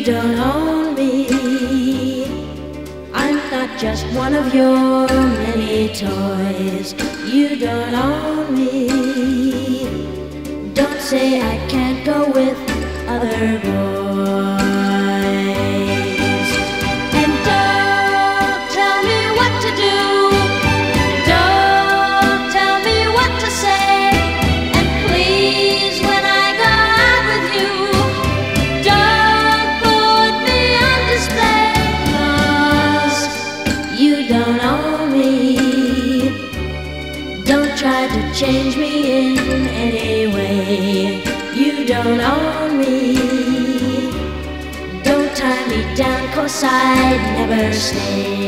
don't own me. I'm not just one of your many toys. You don't own me. Don't say I can't go with other boys. And don't tell me what to do. Don't tell me what to say. And please, when I go out with you, don't put me on display, 'cause you don't own me. Don't try to change me in any way. You don't own me. Don't tie me down, 'cause I'd never stay.